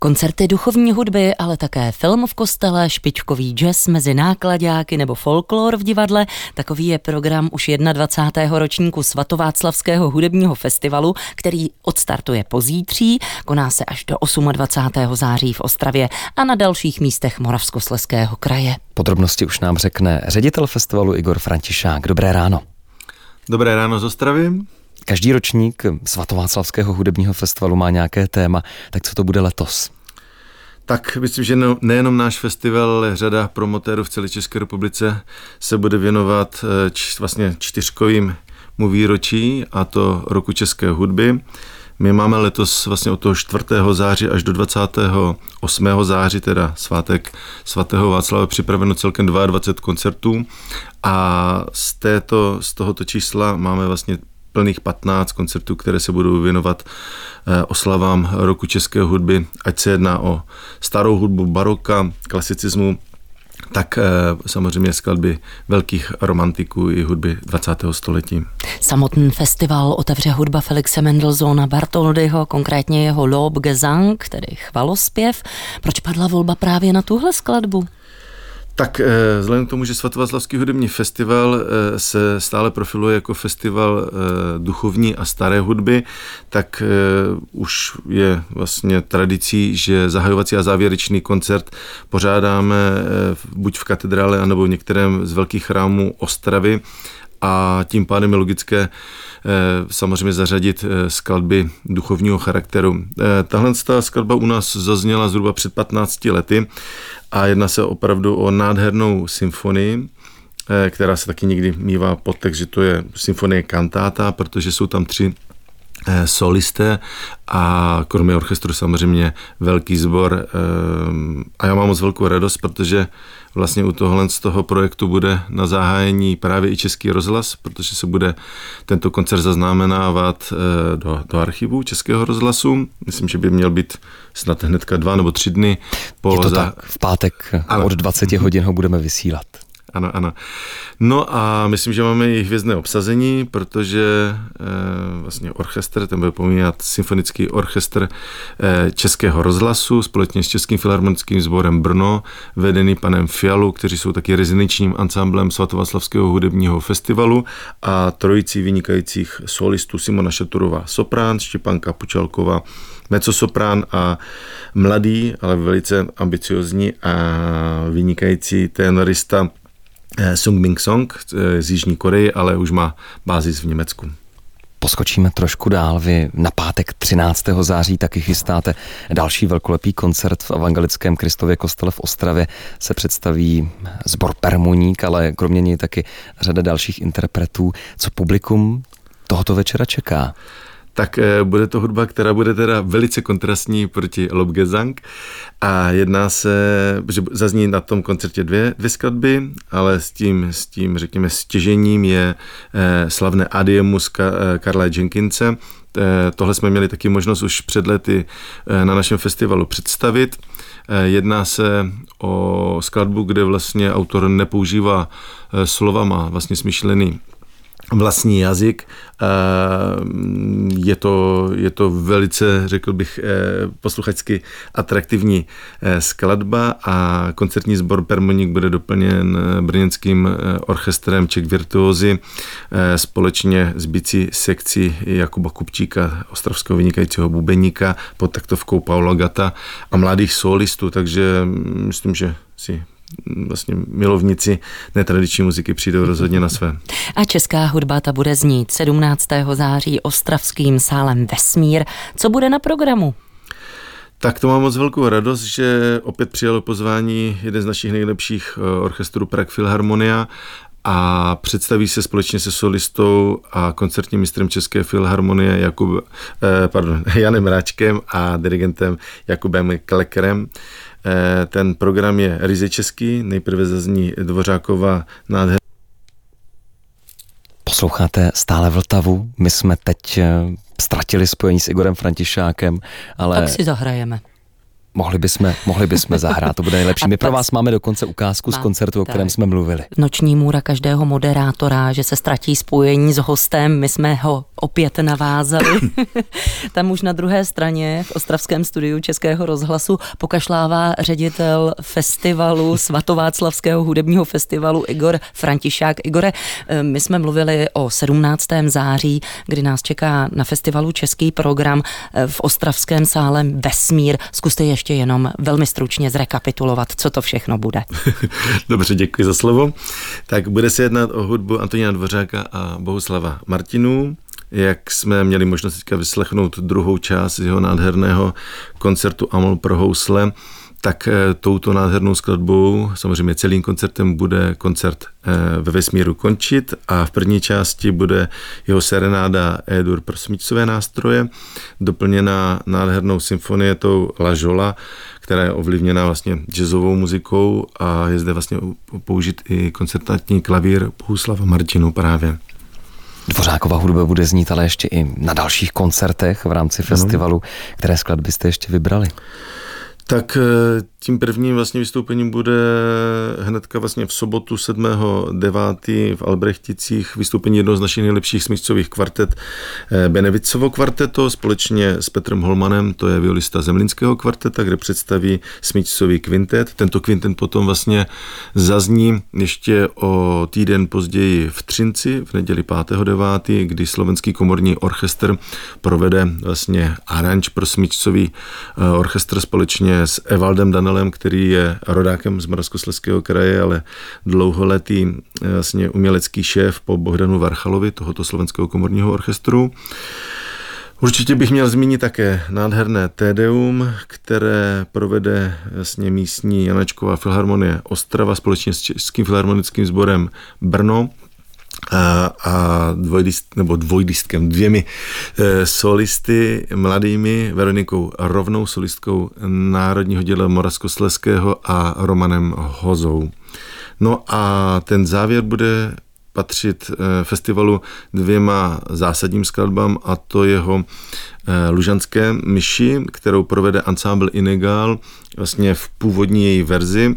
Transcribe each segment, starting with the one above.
Koncerty duchovní hudby, ale také film v kostele, špičkový jazz mezi náklaďáky nebo folklor v divadle. Takový je program už 21. ročníku Svatováclavského hudebního festivalu, který odstartuje pozítří, koná se až do 28. září v Ostravě a na dalších místech Moravskoslezského kraje. Podrobnosti už nám řekne ředitel festivalu Igor Františák. Dobré ráno. Dobré ráno z Ostravy. Každý ročník Svatováclavského hudebního festivalu má nějaké téma, tak co to bude letos? Tak myslím, že nejenom náš festival, ale řada promotérů v celé České republice se bude věnovat vlastně 4. výročí, a to roku české hudby. My máme letos vlastně od toho 4. září až do 28. září, teda svátek svatého Václava, připraveno celkem 22 koncertů a z tohoto čísla máme vlastně plných 15 koncertů, které se budou věnovat oslavám roku české hudby, ať se jedná o starou hudbu, baroka, klasicismu, tak samozřejmě skladby velkých romantiků i hudby 20. století. Samotný festival otevře hudba Felixe Mendelssohna Bartholdyho, konkrétně jeho Lobgesang, tedy chvalospěv. Proč padla volba právě na tuhle skladbu? Tak vzhledem k tomu, že Svatováclavský hudební festival se stále profiluje jako festival duchovní a staré hudby, tak už je vlastně tradicí, že zahajovací a závěrečný koncert pořádáme buď v katedrále, anebo v některém z velkých chrámů Ostravy, a tím pádem je logické samozřejmě zařadit skladby duchovního charakteru. Tahle skladba u nás zazněla zhruba před 15 lety a jedná se opravdu o nádhernou symfonii, která se taky někdy mívá podtext, že to je symfonie kantáta, protože jsou tam 3 solisté a kromě orchestru samozřejmě velký sbor. A já mám moc velkou radost, protože vlastně u tohohle z toho projektu bude na zahájení právě i Český rozhlas, protože se bude tento koncert zaznamenávat do archivu Českého rozhlasu. Myslím, že by měl být snad hnedka 2 nebo 3 dny po... Je to tak, v pátek od 20 hodin ho budeme vysílat. Ano. No a myslím, že máme i hvězdné obsazení, protože vlastně orchestr, ten bude pomínat symfonický orchestr Českého rozhlasu společně s Českým filharmonickým sborem Brno, vedený panem Fialou, kteří jsou taky rezidenčním ansámblem Svatováclavského hudebního festivalu, a trojicí vynikajících solistů: Simona Šaturová soprán, Štěpánka Pučalková mezzosoprán a mladý, ale velice ambiciozní a vynikající tenorista Sung Ming Song z Jižní Koreje, ale už má bázis v Německu. Poskočíme trošku dál. Vy na pátek 13. září taky chystáte další velkolepý koncert v evangelickém Kristově kostele v Ostravě. Se představí sbor Permoník, ale kromě něj taky řada dalších interpretů. Co publikum tohoto večera čeká? Tak bude to hudba, která bude teda velice kontrastní proti Lobgesang, a jedná se, že zazní na tom koncertě dvě skladby, ale s tím řekněme stěžením je slavné Adiemus Karla Jenkinse. Tohle jsme měli taky možnost už před lety na našem festivalu představit. Jedná se o skladbu, kde vlastně autor nepoužívá slova, má vlastně smyšlený vlastní jazyk. Je to velice, řekl bych, posluchačsky atraktivní skladba, a koncertní sbor Permoník bude doplněn brněnským orchestrem Czech Virtuózy společně s bicí sekcí Jakuba Kupčíka, ostravského vynikajícího bubeníka, pod taktovkou Paula Gata a mladých solistů, takže myslím, že si vlastně milovníci netradiční muziky přijdou rozhodně na své. A česká hudba ta bude znít 17. září ostravským sálem Vesmír. Co bude na programu? Tak to mám moc velkou radost, že opět přijalo pozvání jeden z našich nejlepších orchestrů Prague Philharmonia a představí se společně se solistou a koncertním mistrem České filharmonie Janem Ráčkem a dirigentem Jakubem Klekerem. Ten program je ryze český, nejprve zazní Dvořákova nádherná. Posloucháte stále Vltavu, my jsme teď ztratili spojení s Igorem Františákem, ale... Tak si zahrajeme. Mohli bychom zahrát, to bude nejlepší. My pro vás máme dokonce ukázku z koncertu, o kterém jsme mluvili. Noční můra každého moderátora, že se ztratí spojení s hostem, my jsme ho opět navázali. Tam už na druhé straně v ostravském studiu Českého rozhlasu pokašlává ředitel festivalu, Svatováclavského hudebního festivalu Igor Františák. Igore, my jsme mluvili o 17. září, kdy nás čeká na festivalu český program v ostravském sále Vesmír. Zkuste ještě jenom velmi stručně zrekapitulovat, co to všechno bude. Dobře, děkuji za slovo. Tak bude se jednat o hudbu Antonína Dvořáka a Bohuslava Martinů. Jak jsme měli možnost teďka vyslechnout druhou část jeho nádherného koncertu Amol pro housle, tak touto nádhernou skladbou, samozřejmě celým koncertem, bude koncert ve Vesmíru končit a v první části bude jeho serenáda E-dur pro smyčcové nástroje, doplněná nádhernou symfonietou La Jolla, která je ovlivněna vlastně jazzovou muzikou a je zde vlastně použit i koncertantní klavír Bohuslava Martinů právě. Dvořákova hudba bude znít ale ještě i na dalších koncertech v rámci festivalu. Které skladby jste ještě vybrali? Tak tím prvním vlastně vystoupením bude hnedka vlastně v sobotu 7.9. v Albrechticích vystoupení jednoho z našich nejlepších smyčcových kvartet Benevicovo kvarteto společně s Petrem Holmanem, to je violista Zemlínského kvarteta, kde představí smyčcový kvintet. Tento kvintet potom vlastně zazní ještě o týden později v Třinci v neděli 5.9., kdy Slovenský komorní orchestr provede vlastně aranž pro smyčcový orchestr společně s Evaldem Danelem, který je rodákem z Moravskoslezského kraje, ale dlouholetý vlastně umělecký šéf po Bohdanu Varchalovi, tohoto Slovenského komorního orchestru. Určitě bych měl zmínit také nádherné Tédeum, které provede vlastně místní Janečková filharmonie Ostrava společně s Českým filharmonickým sborem Brno a dvojdistkem, dvěmi solisty mladými, Veronikou Rovnou, solistkou Národního divadla Moravskoslezského a Romanem Hozou. No a ten závěr bude patřit festivalu dvěma zásadním skladbám, a to jeho Lužanské myši, kterou provede ansámbl Inegal vlastně v původní její verzi.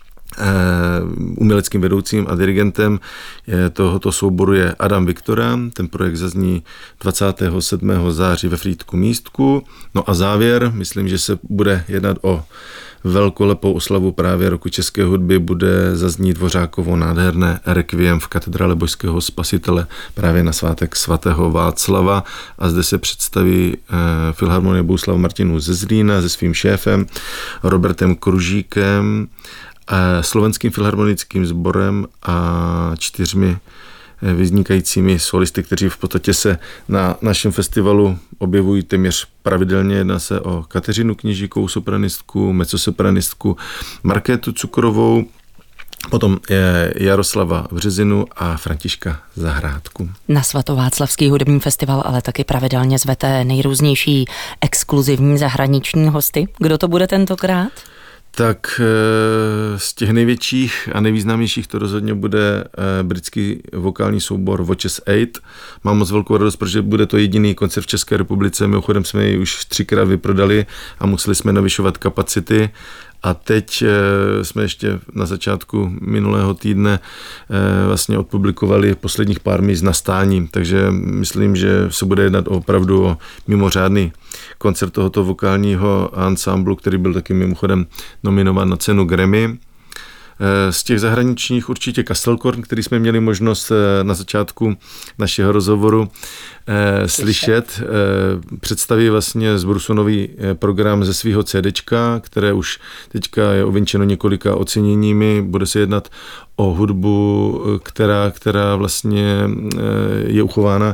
Uměleckým vedoucím a dirigentem tohoto souboru je Adam Viktora. Ten projekt zazní 27. září ve Frýdku Místku. No a závěr, myslím, že se bude jednat o velkolepou oslavu právě roku české hudby, bude zaznít Dvořákovo nádherné rekviem v katedrále Božského Spasitele právě na svátek svatého Václava a zde se představí Filharmonie Bohuslava Martinů ze Zlína se svým šéfem Robertem Kružíkem, Slovenským filharmonickým sborem a 4 vynikajícími solisty, kteří v podstatě se na našem festivalu objevují téměř pravidelně. Jedná se o Kateřinu Kněžíkovou, sopranistku, mezzosopranistku Markétu Cukrovou, potom Jaroslava Březinu a Františka Zahrádku. Na Svatováclavský hudební festival ale taky pravidelně zvete nejrůznější exkluzivní zahraniční hosty. Kdo to bude tentokrát? Tak z těch největších a nejvýznamnějších to rozhodně bude britský vokální soubor Watches 8. Mám moc velkou radost, protože bude to jediný koncert v České republice. Mimochodem jsme ji už 3krát vyprodali a museli jsme navyšovat kapacity. A teď jsme ještě na začátku minulého týdne vlastně odpublikovali posledních pár míst na stání, takže myslím, že se bude jednat opravdu o mimořádný koncert tohoto vokálního ansámblu, který byl taky mimochodem nominován na cenu Grammy. Z těch zahraničních určitě Kastelkorn, který jsme měli možnost na začátku našeho rozhovoru slyšet. Představí vlastně z Brusu nový program ze svého CDčka, které už teďka je ověnčeno několika oceněními. Bude se jednat o hudbu, která vlastně je uchována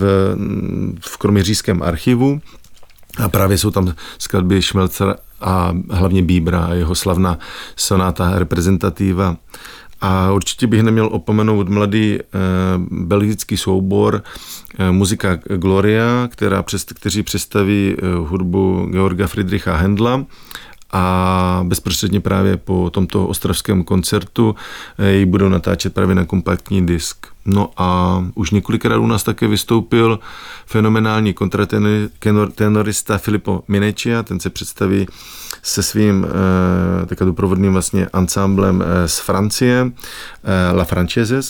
v Kroměřížském archivu. A právě jsou tam skladby Šmelcera a hlavně Bíbra a jeho slavná sonáta reprezentativa. A určitě bych neměl opomenout mladý belgický soubor Muzika Gloria, kteří představí hudbu Georga Friedricha Händla. A bezprostředně právě po tomto ostravském koncertu ji budou natáčet právě na kompaktní disk. No a už několikrát u nás také vystoupil fenomenální kontratenorista Filippo Mineccia, ten se představí se svým takovým doprovodným vlastně ansámblem z Francie, La Franceses.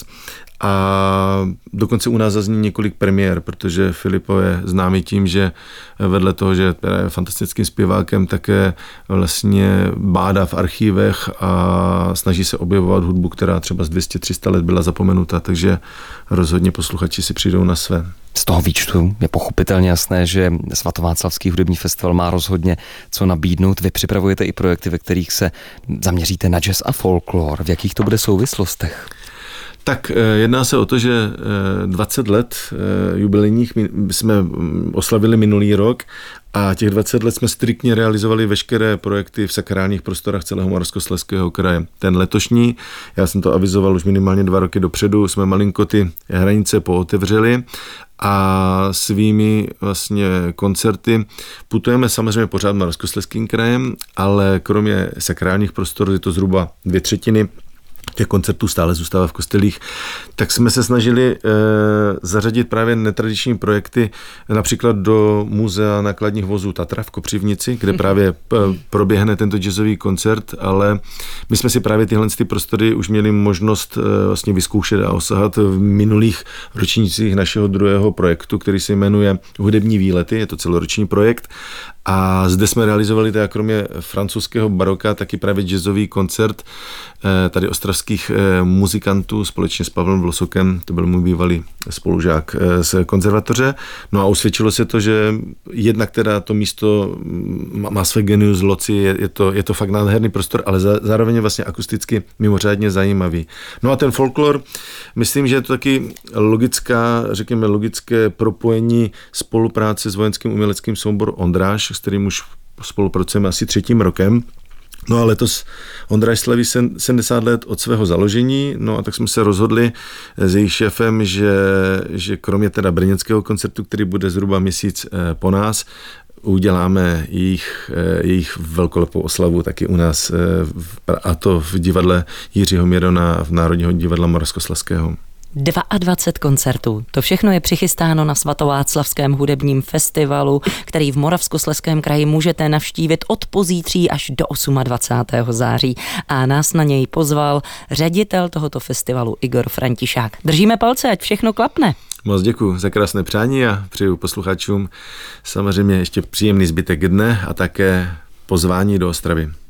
A dokonce u nás zazní několik premiér, protože Filippo je známý tím, že vedle toho, že je fantastickým zpěvákem, také vlastně bádá v archívech a snaží se objevovat hudbu, která třeba z 200-300 let byla zapomenuta, takže rozhodně posluchači si přijdou na své. Z toho výčtu je pochopitelně jasné, že Svatováclavský hudební festival má rozhodně co nabídnout. Vy připravujete i projekty, ve kterých se zaměříte na jazz a folklor. V jakých to bude souvislostech? Tak jedná se o to, že 20 let jubilejních jsme oslavili minulý rok a těch 20 let jsme striktně realizovali veškeré projekty v sakrálních prostorách celého Moravskoslezského kraje. Ten letošní, já jsem to avizoval už minimálně 2 roky dopředu, jsme malinko ty hranice pootevřeli a svými vlastně koncerty putujeme samozřejmě pořád Moravskoslezským krajem, ale kromě sakrálních prostor je to zhruba 2/3 těch koncertů stále zůstává v kostelích, tak jsme se snažili zařadit právě netradiční projekty například do muzea nákladních vozů Tatra v Kopřivnici, kde právě proběhne tento jazzový koncert, ale my jsme si právě tyhle prostory už měli možnost vlastně vyzkoušet a osahat v minulých ročnících našeho druhého projektu, který se jmenuje Hudební výlety, je to celoroční projekt. A zde jsme realizovali teda kromě francouzského baroka taky právě jazzový koncert tady ostravských muzikantů společně s Pavlem Vlosokem, to byl můj bývalý spolužák z konzervatoře. No a usvědčilo se to, že jednak teda to místo má své genius loci, je to fakt nádherný prostor, ale zároveň je vlastně akusticky mimořádně zajímavý. No a ten folklor, myslím, že je to taky logické propojení spolupráce s vojenským uměleckým souborem Ondráž, s kterým už spolupracujeme asi 3. rokem. No a letos Ondráž slaví 70 let od svého založení, no a tak jsme se rozhodli s jejich šéfem, že kromě teda brněnského koncertu, který bude zhruba měsíc po nás, uděláme jejich velkolepou oslavu taky u nás, a to v divadle Jiřího Měrona v Národního divadla Moravskoslezského. 22 koncertů. To všechno je přichystáno na Svatováclavském hudebním festivalu, který v Moravskoslezském kraji můžete navštívit od pozítří až do 28. září. A nás na něj pozval ředitel tohoto festivalu Igor Františák. Držíme palce, ať všechno klapne. Moc děkuji za krásné přání a přeju posluchačům samozřejmě ještě příjemný zbytek dne a také pozvání do Ostravy.